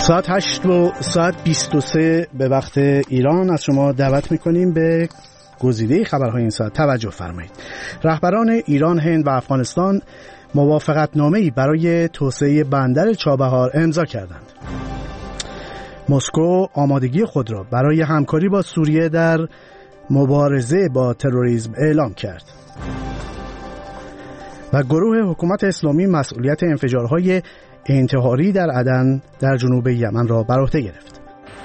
ساعت 8 و ساعت 23 به وقت ایران از شما دعوت میکنیم به گزیده خبرهای این ساعت. توجه فرمایید. رهبران ایران، هند و افغانستان موافقتنامه‌ای برای توسعه بندر چابهار امضا کردند. مسکو آمادگی خود را برای همکاری با سوریه در مبارزه با تروریسم اعلام کرد. و گروه حکومت اسلامی مسئولیت انفجارهای انتحاری در عدن در جنوب یمن را بر عهده گرفت.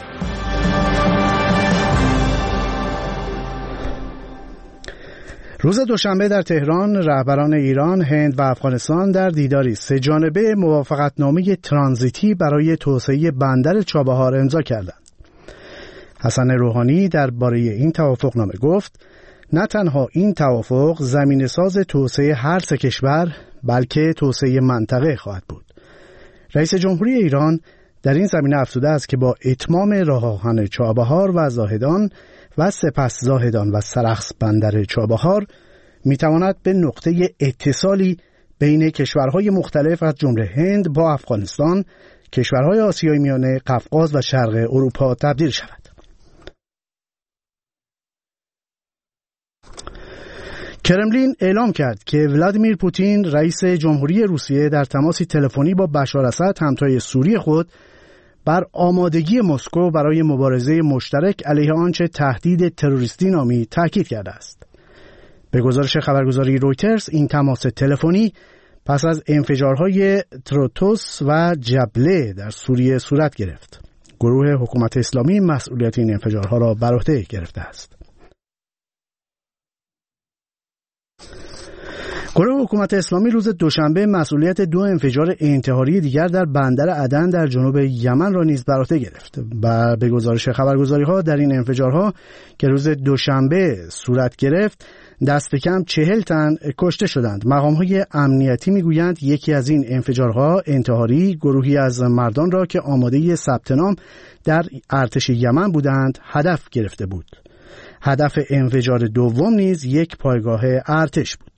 روز دوشنبه در تهران رهبران ایران، هند و افغانستان در دیداری سه‌جانبه موافقتنامه ترانزیتی برای توسعه بندر چابهار امضا کردند. حسن روحانی درباره این توافقنامه گفت: نه تنها این توافق زمینه‌ساز توسعه هر سه کشور، بلکه توسعه منطقه خواهد بود. رئیس جمهوری ایران در این زمینه افزوده است که با اتمام راه آهن چابهار و زاهدان و سپس زاهدان و سرخس بندر چابهار میتواند به نقطه اتصالی بین کشورهای مختلف از جمله هند با افغانستان، کشورهای آسیای میانه، قفقاز و شرق اروپا تبدیل شود. کرملین اعلام کرد که ولادیمیر پوتین رئیس جمهوری روسیه در تماسی تلفنی با بشار اسد همتای سوری خود بر آمادگی مسکو برای مبارزه مشترک علیه آنچه تهدید تروریستی نامید تاکید کرده است. به گزارش خبرگزاری رویترز این تماس تلفنی پس از انفجارهای تروتوس و جبله در سوریه صورت گرفت. گروه حکومت اسلامی مسئولیت این انفجارها را بر عهده گرفته است. گروه حکومت اسلامی روز دوشنبه مسئولیت 2 انفجار انتحاری دیگر در بندر عدن در جنوب یمن را نیز بر عهده گرفت. و به گزارش خبرگزاری‌ها در این انفجارها که روز دوشنبه صورت گرفت دست کم 40 تن کشته شدند. مقام‌های امنیتی میگویند یکی از این انفجارها انتحاری گروهی از مردان را که آماده ثبت نام در ارتش یمن بودند هدف گرفته بود. هدف انفجار دوم نیز یک پایگاه ارتش بود.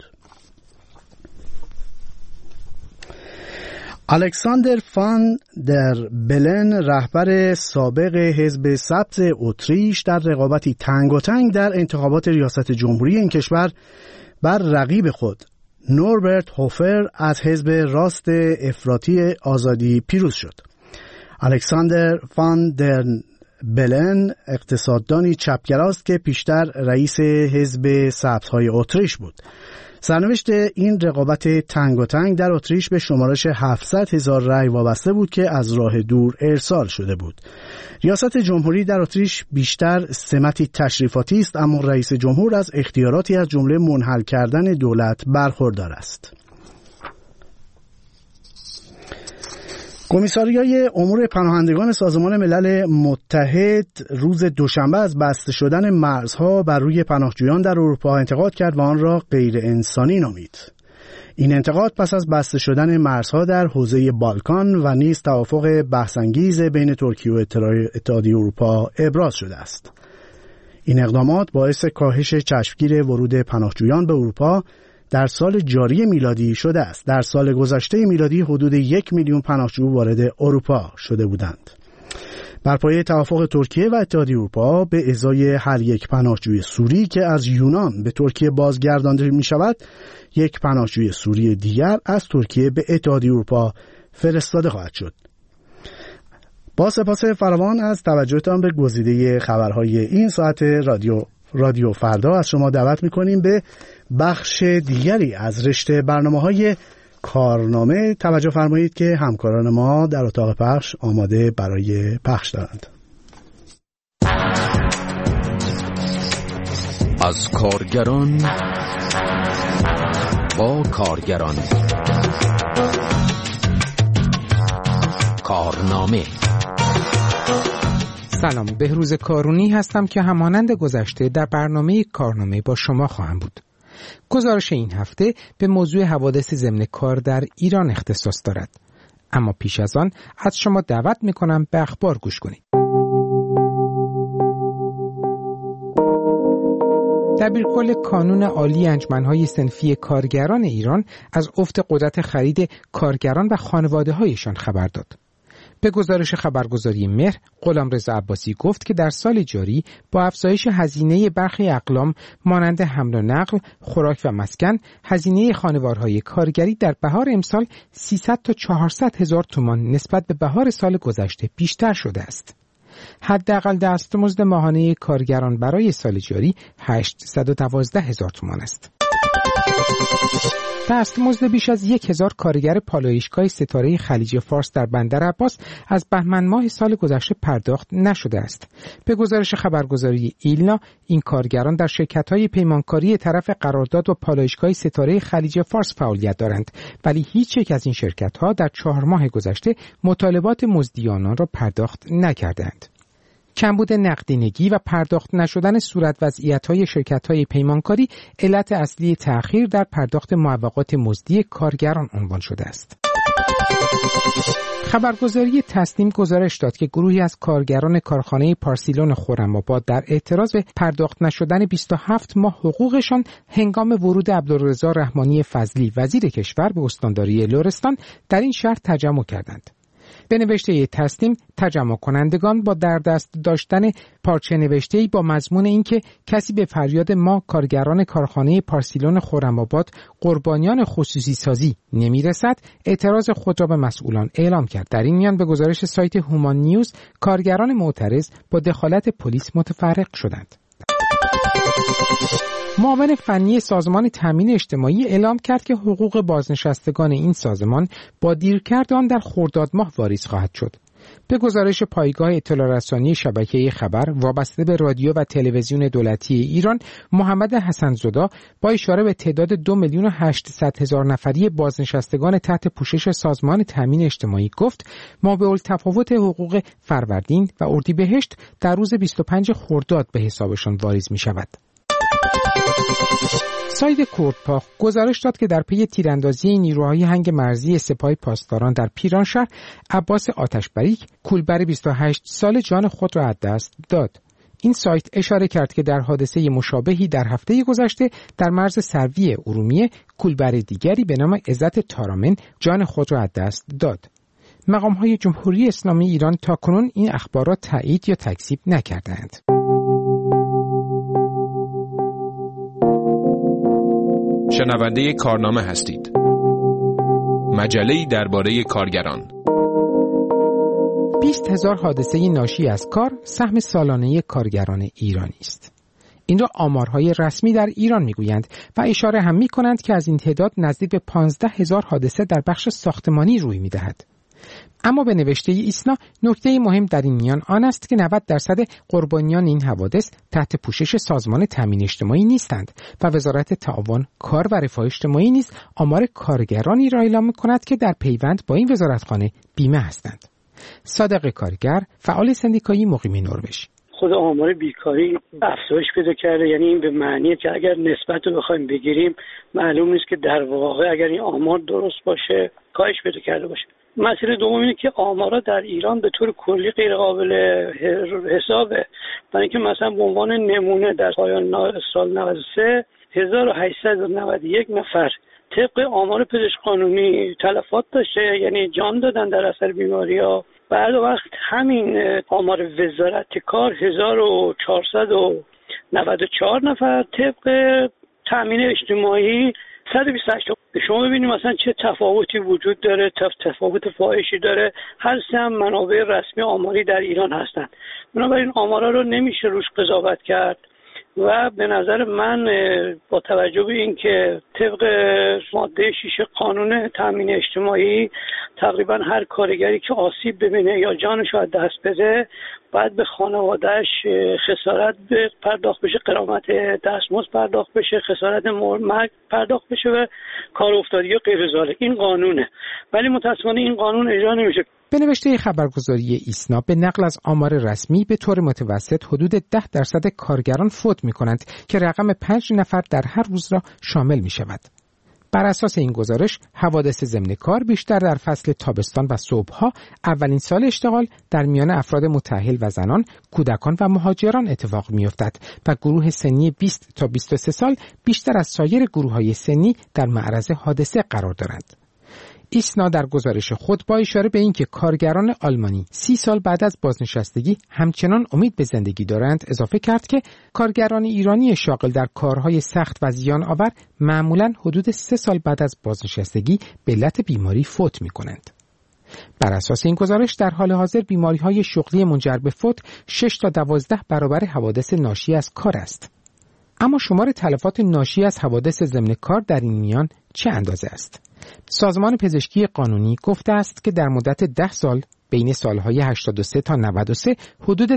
الکساندر فان در بلن، رهبر سابق حزب سبز اتریش، در رقابتی تنگاتنگ در انتخابات ریاست جمهوری این کشور بر رقیب خود نوربرت هوفر از حزب راست افراطی آزادی پیروز شد. الکساندر فان در بلن اقتصاددانی چپگراست که پیشتر رئیس حزب سبزهای اتریش بود. سرنوشت این رقابت تنگاتنگ در اتریش به شمارش 700,000 رأی وابسته بود که از راه دور ارسال شده بود. ریاست جمهوری در اتریش بیشتر سمتی تشریفاتی است، اما رئیس جمهور از اختیاراتی از جمله منحل کردن دولت برخوردار است. کمیساریای امور پناهندگان سازمان ملل متحد روز دوشنبه از بسته شدن مرزها بر روی پناهجویان در اروپا انتقاد کرد و آن را غیر انسانی نامید. این انتقاد پس از بسته شدن مرزها در حوزه بالکان و نیز توافق بحث‌انگیز بین ترکیه و اتحادیه اروپا ابراز شده است. این اقدامات باعث کاهش چشمگیر ورود پناهجویان به اروپا در سال جاری میلادی شده است. در سال گذشته میلادی حدود 1 میلیون پناهجو وارد اروپا شده بودند. بر پایه توافق ترکیه و اتحادیه اروپا به ازای هر یک پناهجوی سوری که از یونان به ترکیه بازگردانده می شود، یک پناهجوی سوری دیگر از ترکیه به اتحادیه اروپا فرستاده خواهد شد. با سپاس فراوان از توجهتان به گزیده خبرهای این ساعت رادیو فردا از شما دعوت می‌کنیم به بخش دیگری از رشته برنامه‌های کارنامه. توجه فرمایید که همکاران ما در اتاق پخش آماده برای پخش دارند. از کارگران با کارگران، کارنامه. سلام، بهروز کارونی هستم که همانند گذشته در برنامه کارنامه با شما خواهم بود. گزارش این هفته به موضوع حوادث ضمن کار در ایران اختصاص دارد. اما پیش از آن از شما دعوت می‌کنم به اخبار گوش کنید. دبیرکل کانون عالی انجمن‌های صنفی کارگران ایران از افت قدرت خرید کارگران و خانواده‌هایشان خبر داد. به گزارش خبرگزاری مهر، غلامرضا عباسی گفت که در سال جاری با افزایش هزینه برخی اقلام مانند حمل و نقل، خوراک و مسکن، هزینه خانوارهای کارگری در بهار امسال 300 تا 400 هزار تومان نسبت به بهار سال گذشته بیشتر شده است. حداقل دستمزد ماهانه کارگران برای سال جاری 812 هزار تومان است. دستمزد بیش از 1000 کارگر پالایشگاه ستاره خلیج فارس در بندر عباس از بهمن ماه سال گذشته پرداخت نشده است. به گزارش خبرگزاری ایلنا، این کارگران در شرکت‌های پیمانکاری طرف قرارداد و پالایشگاه ستاره خلیج فارس فعالیت دارند، ولی هیچ یک از این شرکت‌ها در 4 ماه گذشته مطالبات مزدی آنان را پرداخت نکردند. کمبود نقدینگی و پرداخت نشدن صورت وضعیت‌های شرکت‌های پیمانکاری علت اصلی تأخیر در پرداخت معوقات مزدی کارگران عنوان شده است. خبرگزاری تسنیم گزارش داد که گروهی از کارگران کارخانه پارسیلون خرم‌آباد در اعتراض به پرداخت نشدن 27 ماه حقوقشان هنگام ورود عبدالرضا رحمانی فضلی وزیر کشور به استانداری لرستان در این شهر تجمع کردند. به نوشته تسنیم، تجمع کنندگان با در دست داشتن پارچه نوشته‌ای با مضمون اینکه کسی به فریاد ما کارگران کارخانه پارسیلون خرم‌آباد قربانیان خصوصی سازی نمیرسد، اعتراض خود را به مسئولان اعلام کرد. در این میان به گزارش سایت هومان نیوز، کارگران معترض با دخالت پلیس متفرق شدند. معاون فنی سازمان تامین اجتماعی اعلام کرد که حقوق بازنشستگان این سازمان با دیرکرد آن در خرداد ماه واریز خواهد شد. به گزارش پایگاه اطلاع رسانی شبکه خبر وابسته به رادیو و تلویزیون دولتی ایران، محمد حسن‌زاده با اشاره به تعداد 2,800,000 نفری بازنشستگان تحت پوشش سازمان تامین اجتماعی گفت مابع‌التفاوت حقوق فروردین و اردیبهشت در روز 25 خرداد به حسابشان واریز می شود. سایت کردپاخ گزارش داد که در پی تیراندازی نیروهای هنگ مرزی سپاه پاسداران در پیرانشهر، عباس آتشبریک کولبر 28 سال جان خود را از دست داد. این سایت اشاره کرد که در حادثه مشابهی در هفته گذشته در مرز سروی ارومیه کولبر دیگری به نام عزت تارامن جان خود را از دست داد. مقام‌های جمهوری اسلامی ایران تاکنون این اخبارات تایید یا تکذیب نکردند. شنونده کارنامه هستید. مجله‌ای درباره کارگران. 20,000 حادثه ناشی از کار سهم سالانه کارگران ایرانی است. این را آمارهای رسمی در ایران میگویند و اشاره هم میکنند که از این تعداد نزدیک به 15,000 حادثه در بخش ساختمانی روی میدهد. اما به نوشته ایسنا، نکته مهم در این میان آن است که 90% قربانیان این حوادث تحت پوشش سازمان تامین اجتماعی نیستند و وزارت تعاون، کار و رفاه اجتماعی نیز آمار کارگرانی را اعلام می‌کند که در پیوند با این وزارتخانه بیمه هستند. صادق کارگر، فعال سندیکایی مقیم نروژ: خود آمار بیکاری افزایش پیدا کرده، یعنی این به معنیه که اگر نسبت رو بخوایم بگیریم معلوم نیست که در واقع اگر این آمار درست باشه کاهش پیدا کرده باشه. مسئله دوم اینه که آمارا در ایران به طور کلی غیر قابل حسابه. برای اینکه مثلا به عنوان نمونه در پایان سال 93 1891 نفر طبق آمار پزشک قانونی تلفات داشته، یعنی جان دادن در اثر بیماری‌ها. بعد وقت همین آمار وزارت کار 1494 نفر، طبق تامین اجتماعی 128. شما ببینید مثلا چه تفاوتی وجود داره، تفاوت فاحشی داره. هر سه هم منابع رسمی آماری در ایران هستند. بنابراین آمارا رو نمیشه روش قضاوت کرد و به نظر من با توجه به اینکه طبق ماده 6 قانون تامین اجتماعی تقریبا هر کارگری که آسیب ببینه یا جانش رو از دست بده باید به خانواده‌اش خسارت پرداخت بشه، غرامت دستمزد پرداخت بشه، خسارت مرگ پرداخت بشه و کار افتادگی و غیر ذالک. این قانونه، ولی متأسفانه این قانون اجرا نمیشه. به نوشته خبرگزاری ایسنا، به نقل از آمار رسمی به طور متوسط حدود 10% کارگران فوت می‌کنند که رقم 5 نفر در هر روز را شامل می‌شود. بر اساس این گزارش، حوادث ضمن کار بیشتر در فصل تابستان و صبح‌ها، اولین سال اشتغال، در میان افراد متأهل و زنان، کودکان و مهاجران اتفاق می‌افتد و گروه سنی 20 تا 23 سال بیشتر از سایر گروه‌های سنی در معرض حادثه قرار دارند. ایسنا در گزارش خود با اشاره به اینکه کارگران آلمانی 30 سال بعد از بازنشستگی همچنان امید به زندگی دارند اضافه کرد که کارگران ایرانی شاغل در کارهای سخت و زیان آور معمولاً حدود 3 سال بعد از بازنشستگی به علت بیماری فوت می‌کنند. بر اساس این گزارش در حال حاضر بیماری‌های شغلی منجر به فوت 6 تا 12 برابر حوادث ناشی از کار است. اما شمار تلفات ناشی از حوادث ضمن کار در این میان چه اندازه است؟ سازمان پزشکی قانونی گفته است که در مدت 10 سال بین سالهای 83 تا 93 حدود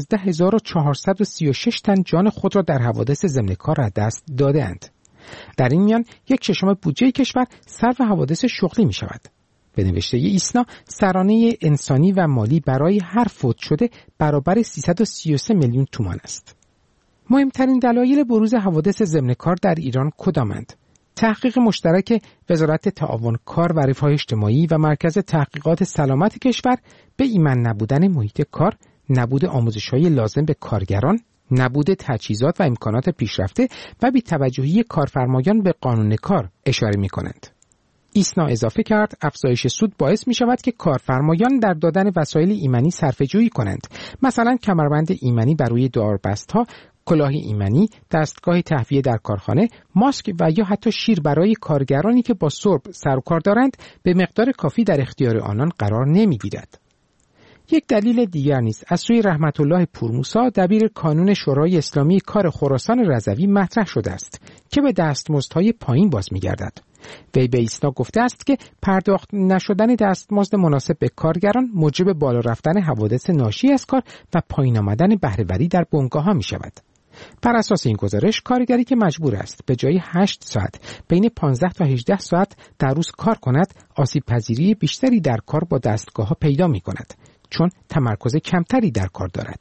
12436 تن جان خود را در حوادث ضمن کار از دست داده‌اند. در این میان 1/6 بودجه کشور صرف حوادث شغلی می شود. به نوشته ایسنا سرانه انسانی و مالی برای هر فوت شده برابر 333 میلیون تومان است. مهمترین دلایل بروز حوادث ضمن کار در ایران کدامند؟ تحقیق مشترک وزارت تعاون کار و رفاه اجتماعی و مرکز تحقیقات سلامت کشور به ایمن نبودن محیط کار، نبود آموزش‌های لازم به کارگران، نبود تجهیزات و امکانات پیشرفته و بی‌توجهی کارفرمایان به قانون کار اشاره می‌کنند. ایسنا اضافه کرد افزایش سود باعث می شود که کارفرمایان در دادن وسایل ایمنی صرفه‌جویی کنند، مثلا کمربند ایمنی بر روی داربست‌ها، کلاه ایمنی، دستگاه تهویه در کارخانه، ماسک و یا حتی شیر برای کارگرانی که با سرب سر و کار دارند به مقدار کافی در اختیار آنان قرار نمی‌گیرد. یک دلیل دیگر نیز از سوی رحمت الله پورموسا دبیر کانون شورای اسلامی کار خراسان رضوی مطرح شده است که به دستمزدهای پایین باز می‌گردد. وی به ایسنا گفته است که پرداخت نشدن دستمزد مناسب به کارگران موجب بالا رفتن حوادث ناشی از کار و پایین آمدن بهره‌وری در بنگاه‌ها می‌شود. بر اساس این گزارش کارگری که مجبور است به جای 8 ساعت بین 15 تا 18 ساعت در روز کار کند، آسیب پذیری بیشتری در کار با دستگاه‌ها پیدا می‌کند، چون تمرکز کمتری در کار دارد.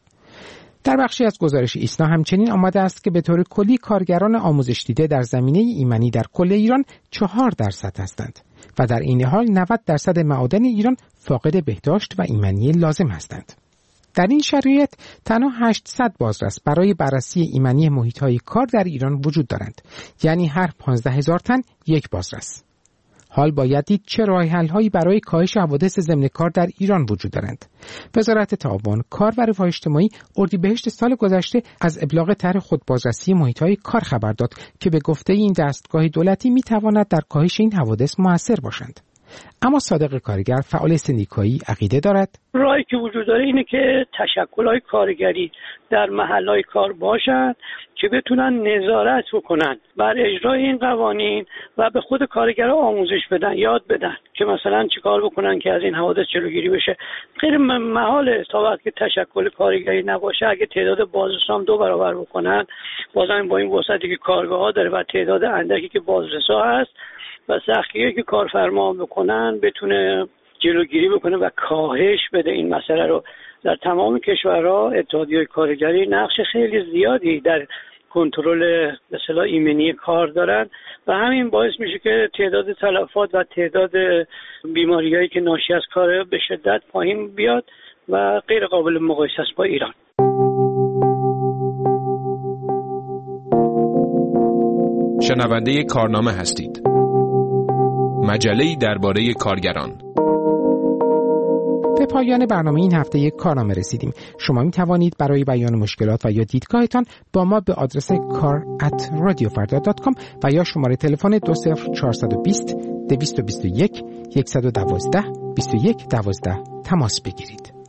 در بخشی از گزارش ایسنا همچنین آمده است که به طور کلی کارگران آموزش دیده در زمینه ایمنی در کل ایران 4% هستند و در این حال 90% معادن ایران فاقد بهداشت و ایمنی لازم هستند. در این شرایط تنها 800 بازرس برای بررسی ایمنی محیط‌های کار در ایران وجود دارند، یعنی هر 15000 تن یک بازرس. حال باید دید چه راه‌حل‌هایی برای کاهش حوادث ضمن کار در ایران وجود دارند. وزارت تعاون کار و رفاه اجتماعی اردیبهشت سال گذشته از ابلاغ طرح خودبازرسی محیط‌های کار خبر داد که به گفته این دستگاه دولتی می‌تواند در کاهش این حوادث مؤثر باشند. اما صادق کارگر فعال سندیکایی عقیده دارد راهی که وجود داره اینه که تشکل‌های کارگری در محل‌های کار باشند که بتونن نظارت بکنن بر اجرای این قوانین و به خود کارگرها آموزش بدن، یاد بدن که مثلا چیکار بکنن که از این حوادث جلوگیری بشه. غیر محاله تا وقتی که تشکل کارگری نباشه اگه تعداد بازرسان 2 برابر بکنن، بازم با این وسعتی که کارگاه‌ها داره و تعداد اندکی که بازرسا هست و سختگیری که کارفرما بکنن بتونه جلوگیری بکنه و کاهش بده این مسئله رو. در تمام کشورها اتحادیه‌های کارگری نقش خیلی زیادی در کنترل به اصطلاح ایمنی کار دارن و همین باعث میشه که تعداد تلفات و تعداد بیماریایی که ناشی از کار به شدت پایین بیاد و غیر قابل مقایسه است با ایران. شنونده کارنامه هستید. مجله‌ای درباره کارگران. به پایان برنامه این هفته یک کارنامه رسیدیم. شما می توانید برای بیان مشکلات و یا دیدگاهتان با ما به آدرس kar@radiofarda.com و یا شماره تلفن 20420 221 112 2112 تماس بگیرید.